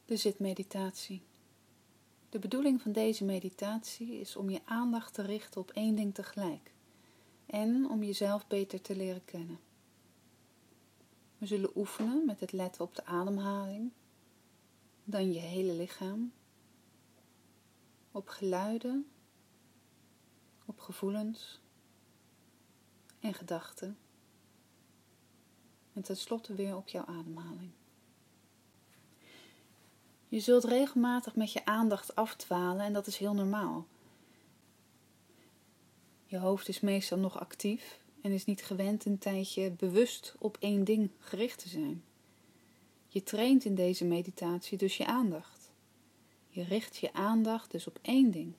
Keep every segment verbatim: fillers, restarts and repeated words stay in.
De zitmeditatie. De bedoeling van deze meditatie is om je aandacht te richten op één ding tegelijk en om jezelf beter te leren kennen. We zullen oefenen met het letten op de ademhaling, dan je hele lichaam, op geluiden, op gevoelens en gedachten en tenslotte weer op jouw ademhaling. Je zult regelmatig met je aandacht afdwalen en dat is heel normaal. Je hoofd is meestal nog actief en is niet gewend een tijdje bewust op één ding gericht te zijn. Je traint in deze meditatie dus je aandacht. Je richt je aandacht dus op één ding.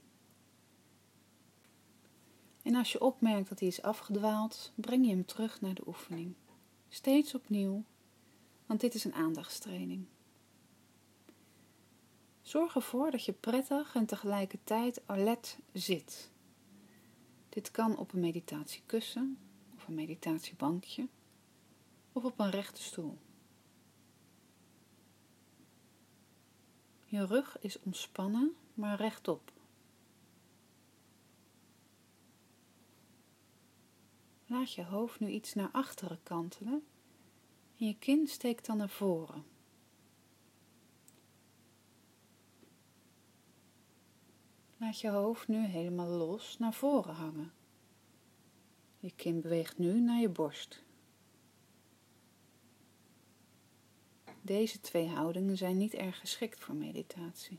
En als je opmerkt dat hij is afgedwaald, breng je hem terug naar de oefening. Steeds opnieuw, want dit is een aandachtstraining. Zorg ervoor dat je prettig en tegelijkertijd alert zit. Dit kan op een meditatiekussen of een meditatiebankje of op een rechte stoel. Je rug is ontspannen, maar rechtop. Laat je hoofd nu iets naar achteren kantelen en je kin steekt dan naar voren. Laat je hoofd nu helemaal los naar voren hangen. Je kin beweegt nu naar je borst. Deze twee houdingen zijn niet erg geschikt voor meditatie.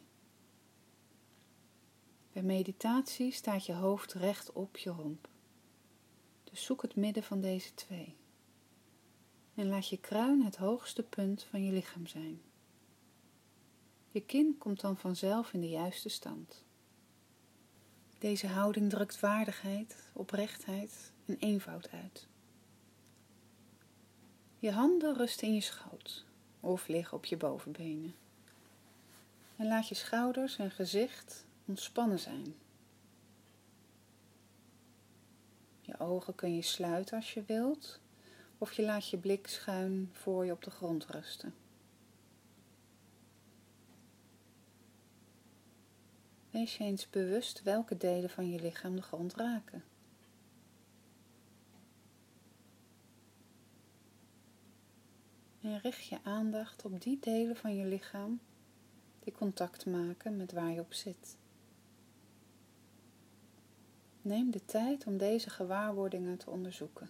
Bij meditatie staat je hoofd recht op je romp. Dus zoek het midden van deze twee. En laat je kruin het hoogste punt van je lichaam zijn. Je kin komt dan vanzelf in de juiste stand. Deze houding drukt waardigheid, oprechtheid en eenvoud uit. Je handen rusten in je schoot of liggen op je bovenbenen. En laat je schouders en gezicht ontspannen zijn. Je ogen kun je sluiten als je wilt, of je laat je blik schuin voor je op de grond rusten. Wees je eens bewust welke delen van je lichaam de grond raken. En richt je aandacht op die delen van je lichaam die contact maken met waar je op zit. Neem de tijd om deze gewaarwordingen te onderzoeken.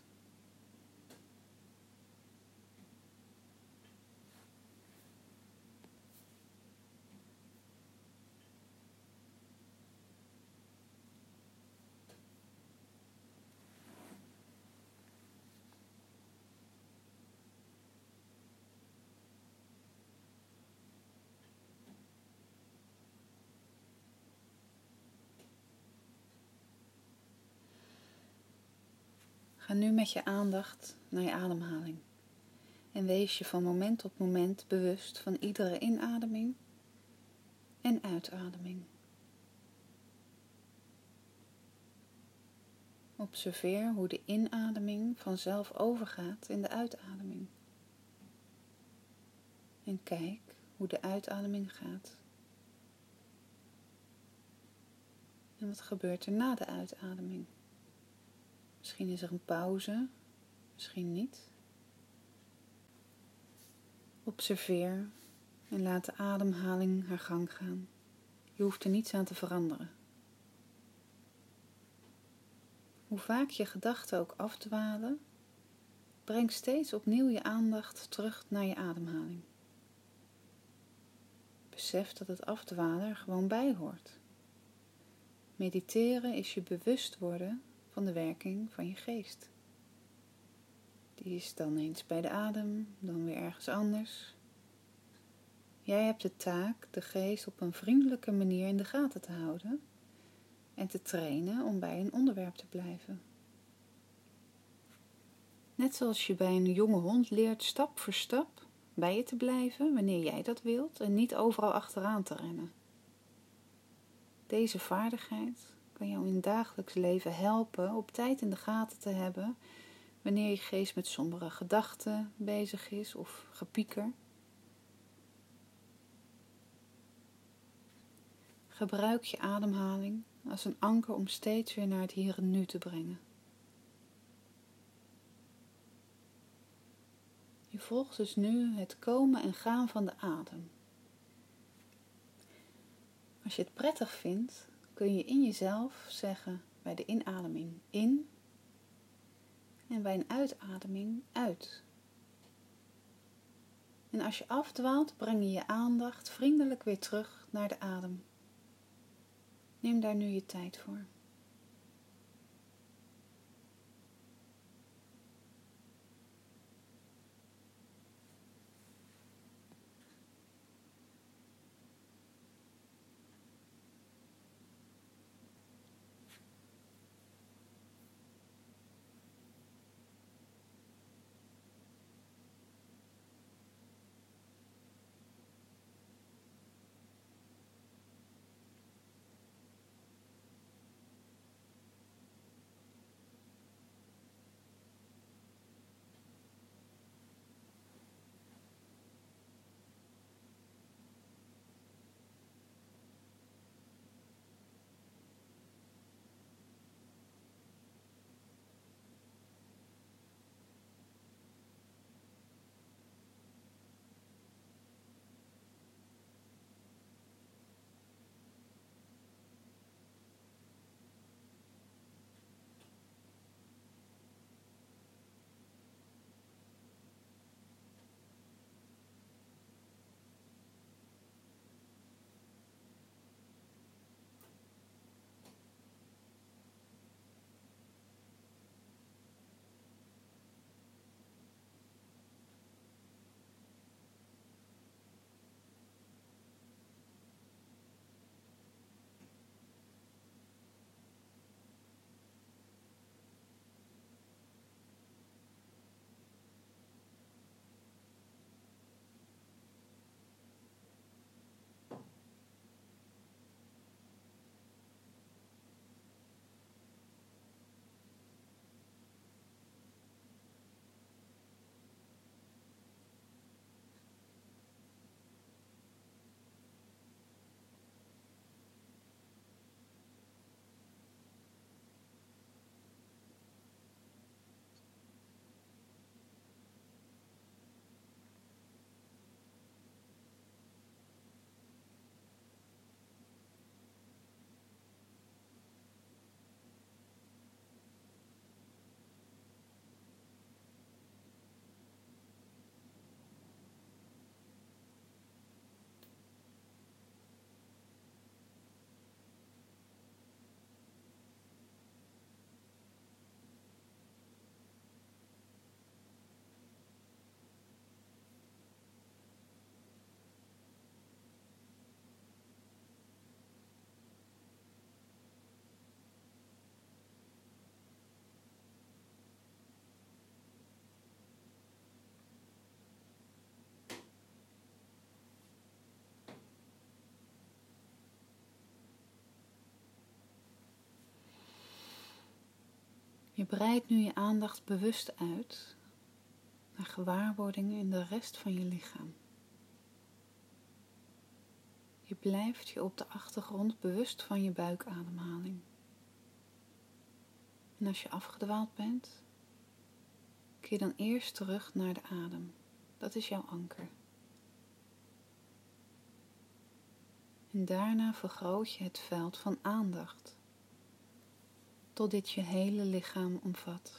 Ga nu met je aandacht naar je ademhaling en wees je van moment tot moment bewust van iedere inademing en uitademing. Observeer hoe de inademing vanzelf overgaat in de uitademing. En kijk hoe de uitademing gaat. En wat gebeurt er na de uitademing? Misschien is er een pauze, misschien niet. Observeer en laat de ademhaling haar gang gaan. Je hoeft er niets aan te veranderen. Hoe vaak je gedachten ook afdwalen, breng steeds opnieuw je aandacht terug naar je ademhaling. Besef dat het afdwalen er gewoon bij hoort. Mediteren is je bewust worden van de werking van je geest. Die is dan eens bij de adem, dan weer ergens anders. Jij hebt de taak de geest op een vriendelijke manier in de gaten te houden en te trainen om bij een onderwerp te blijven. Net zoals je bij een jonge hond leert stap voor stap bij je te blijven wanneer jij dat wilt en niet overal achteraan te rennen. Deze vaardigheid kan jou in het dagelijks leven helpen op tijd in de gaten te hebben wanneer je geest met sombere gedachten bezig is of gepieker. Gebruik je ademhaling als een anker om steeds weer naar het hier en nu te brengen. Je volgt dus nu het komen en gaan van de adem. Als je het prettig vindt, kun je in jezelf zeggen bij de inademing in en bij een uitademing uit. En als je afdwaalt, breng je je aandacht vriendelijk weer terug naar de adem. Neem daar nu je tijd voor. Je breidt nu je aandacht bewust uit naar gewaarwordingen in de rest van je lichaam. Je blijft je op de achtergrond bewust van je buikademhaling. En als je afgedwaald bent, keer dan eerst terug naar de adem. Dat is jouw anker. En daarna vergroot je het veld van aandacht, tot dit je hele lichaam omvat.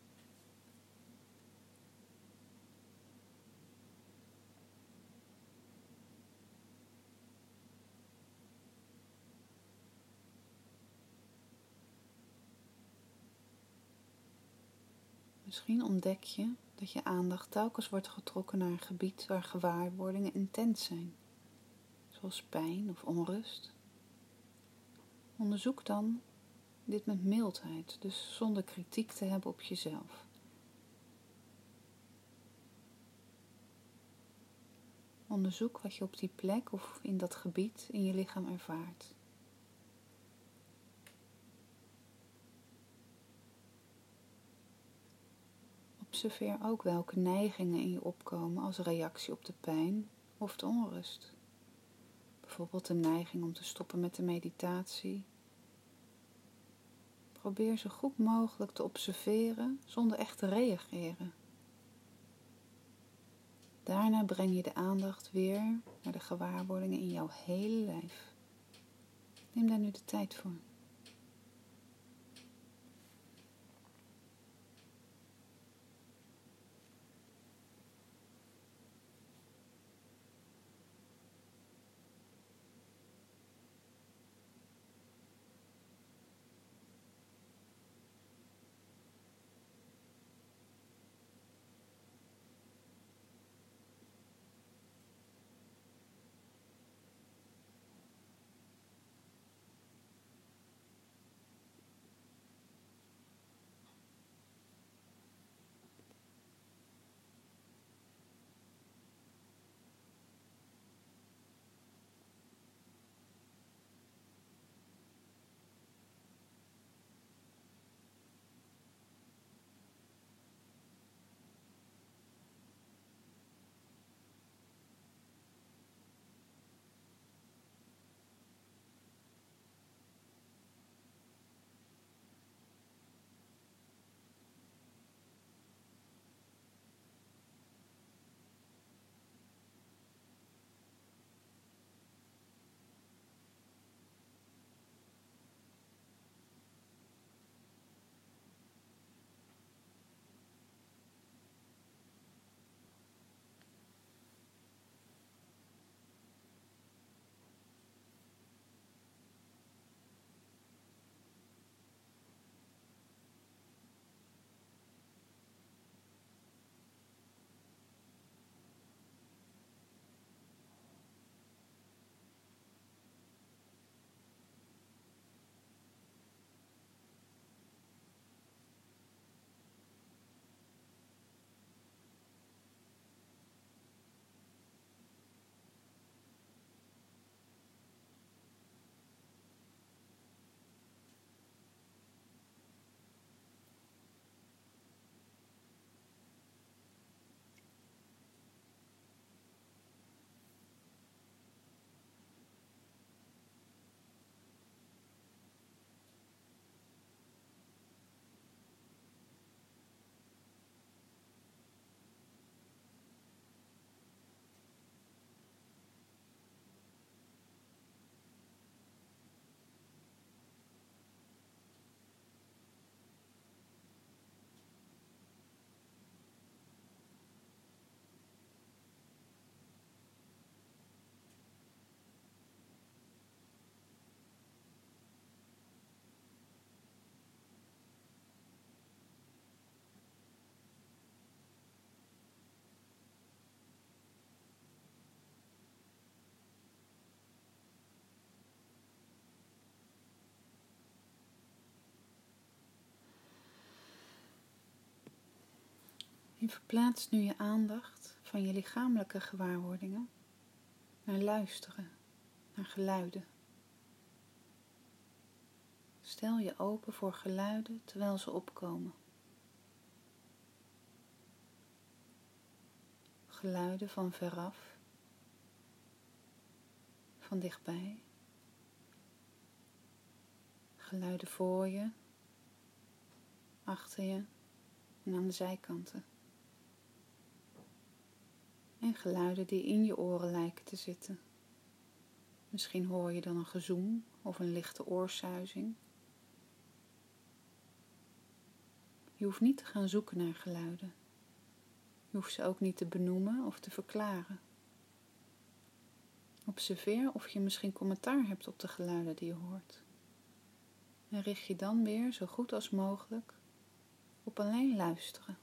Misschien ontdek je dat je aandacht telkens wordt getrokken naar een gebied waar gewaarwordingen intens zijn, zoals pijn of onrust. Onderzoek dan dit met mildheid, dus zonder kritiek te hebben op jezelf. Onderzoek wat je op die plek of in dat gebied in je lichaam ervaart. Observeer ook welke neigingen in je opkomen als reactie op de pijn of de onrust. bijvoorbeeld de neiging om te stoppen met de meditatie. Probeer zo goed mogelijk te observeren zonder echt te reageren. Daarna breng je de aandacht weer naar de gewaarwordingen in jouw hele lijf. Neem daar nu de tijd voor. Je verplaatst nu je aandacht van je lichamelijke gewaarwordingen naar luisteren, naar geluiden. Stel je open voor geluiden terwijl ze opkomen. Geluiden van veraf, van dichtbij, geluiden voor je, achter je en aan de zijkanten. En geluiden die in je oren lijken te zitten. Misschien hoor je dan een gezoem of een lichte oorsuizing. Je hoeft niet te gaan zoeken naar geluiden. Je hoeft ze ook niet te benoemen of te verklaren. Observeer of je misschien commentaar hebt op de geluiden die je hoort. En richt je dan weer zo goed als mogelijk op alleen luisteren.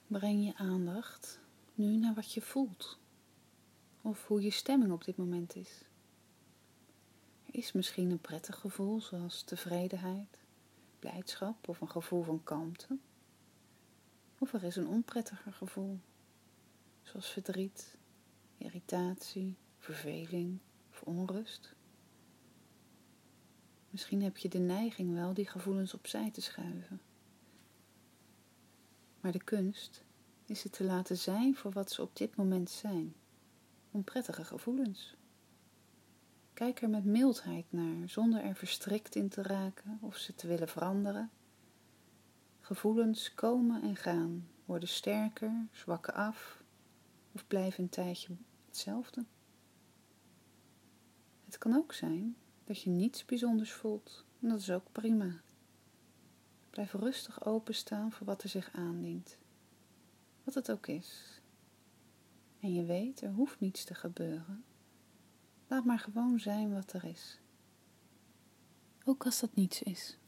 Breng je aandacht nu naar wat je voelt. Of hoe je stemming op dit moment is. Er is misschien een prettig gevoel zoals tevredenheid, blijdschap of een gevoel van kalmte. Of er is een onprettiger gevoel, zoals verdriet, irritatie, verveling of onrust. Misschien heb je de neiging wel die gevoelens opzij te schuiven. Maar de kunst is het te laten zijn voor wat ze op dit moment zijn, onprettige gevoelens. Kijk er met mildheid naar, zonder er verstrikt in te raken of ze te willen veranderen. Gevoelens komen en gaan, worden sterker, zwakken af of blijven een tijdje hetzelfde. Het kan ook zijn dat je niets bijzonders voelt en dat is ook prima. Blijf rustig openstaan voor wat er zich aandient, wat het ook is. En je weet, er hoeft niets te gebeuren. Laat maar gewoon zijn wat er is. Ook als dat niets is.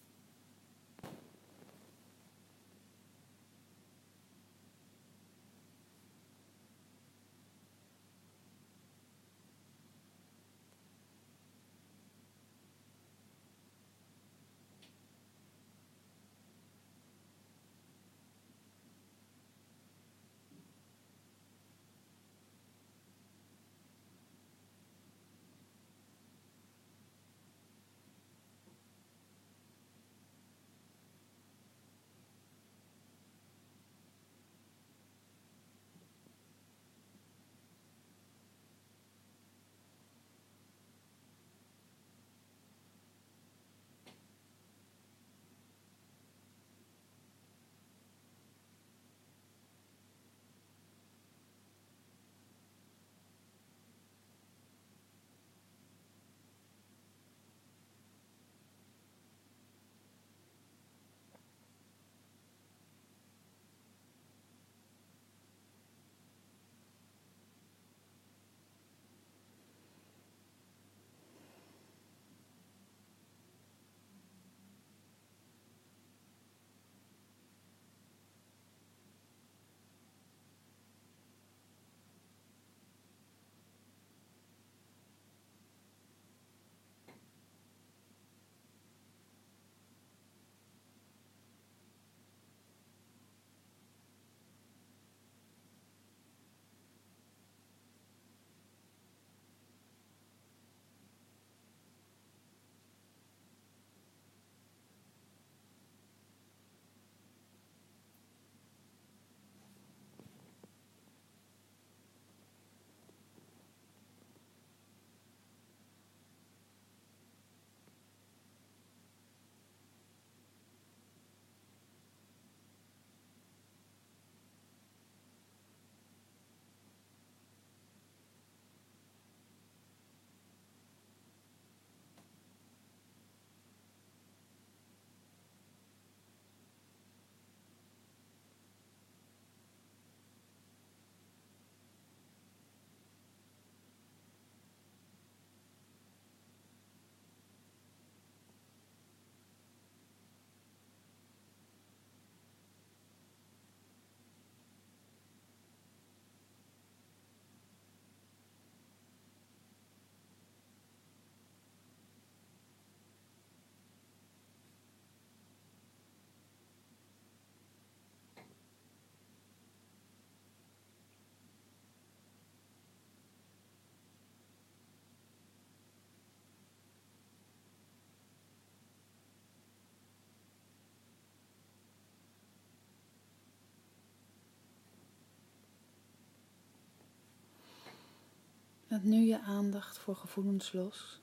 Laat nu je aandacht voor gevoelens los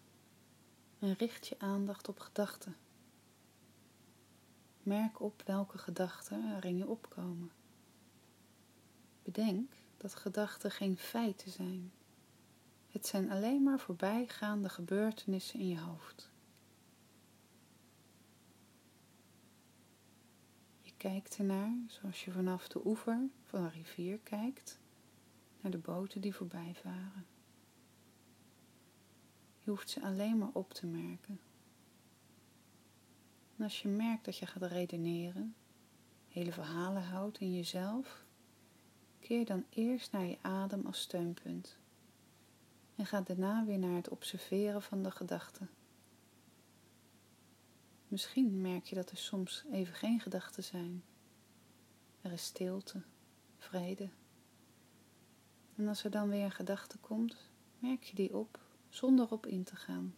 en richt je aandacht op gedachten. Merk op welke gedachten er in je opkomen. Bedenk dat gedachten geen feiten zijn. Het zijn alleen maar voorbijgaande gebeurtenissen in je hoofd. Je kijkt ernaar zoals je vanaf de oever van een rivier kijkt naar de boten die voorbij varen. Je hoeft ze alleen maar op te merken. En als je merkt dat je gaat redeneren, hele verhalen houdt in jezelf, Keer dan eerst naar je adem als steunpunt en ga daarna weer naar het observeren van de gedachten. Misschien merk je dat er soms even geen gedachten zijn. Er is stilte, vrede. En als er dan weer een gedachte komt, merk je die op zonder op in te gaan.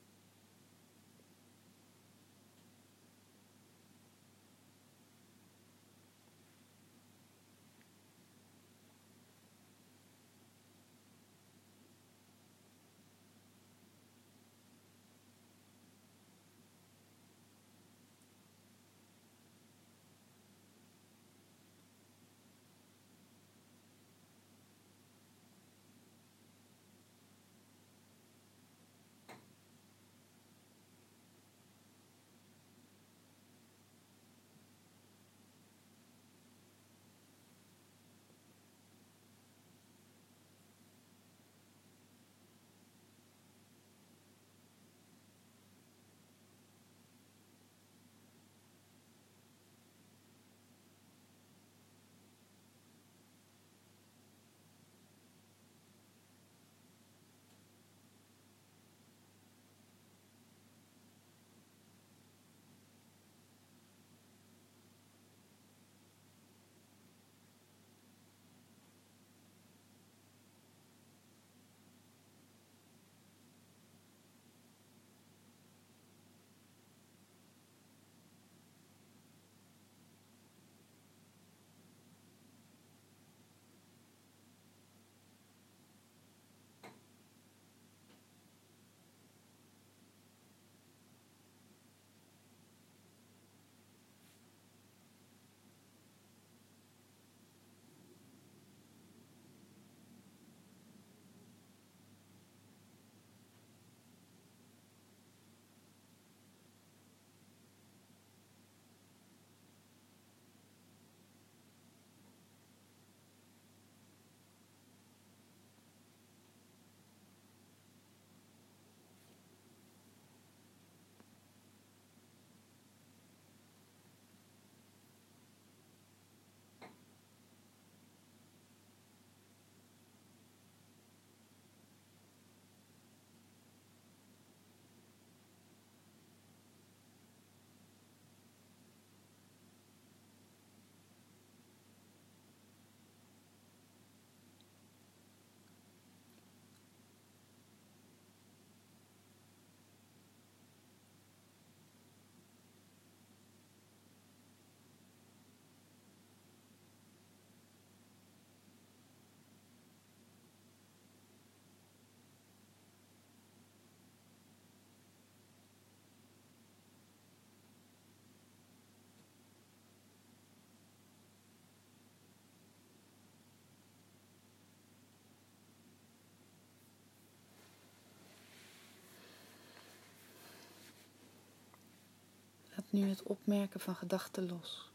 Laat nu het opmerken van gedachten los.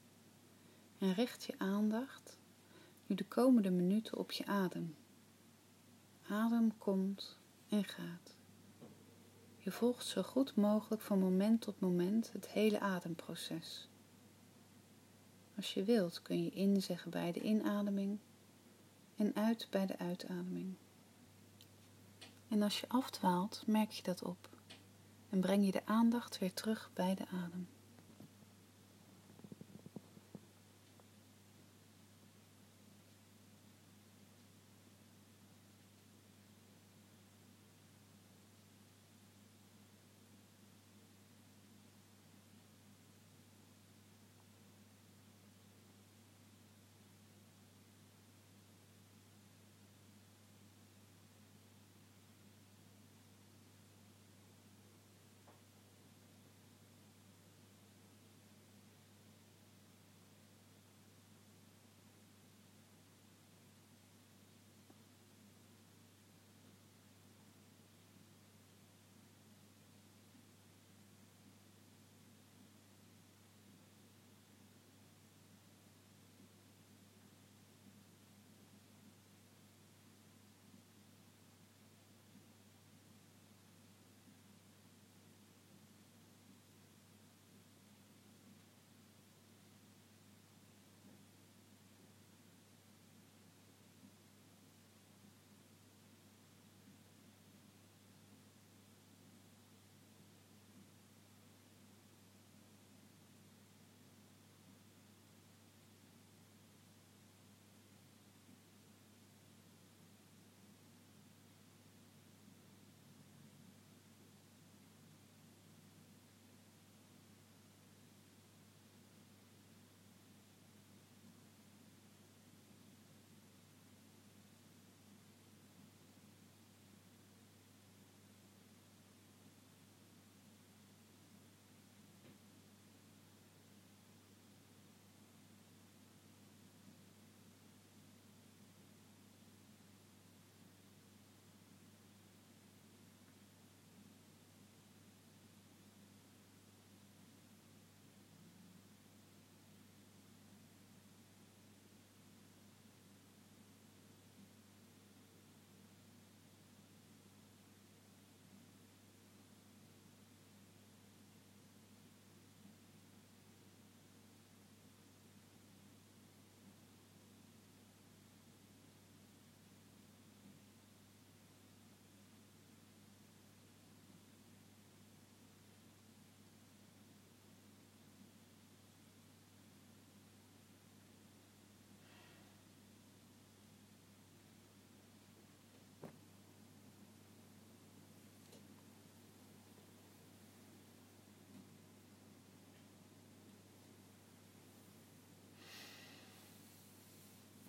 En richt je aandacht nu de komende minuten op je adem. Adem komt en gaat. Je volgt zo goed mogelijk van moment tot moment het hele ademproces. Als je wilt kun je in zeggen bij de inademing en uit bij de uitademing. En als je afdwaalt, merk je dat op en breng je de aandacht weer terug bij de adem.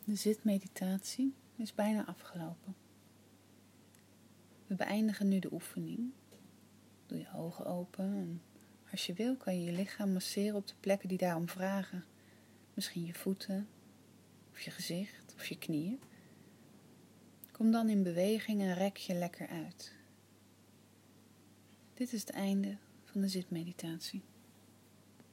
De zitmeditatie is bijna afgelopen. We beëindigen nu de oefening. Doe je ogen open en als je wil kan je je lichaam masseren op de plekken die daarom vragen. Misschien je voeten, of je gezicht, of je knieën. Kom dan in beweging en rek je lekker uit. Dit is het einde van de zitmeditatie.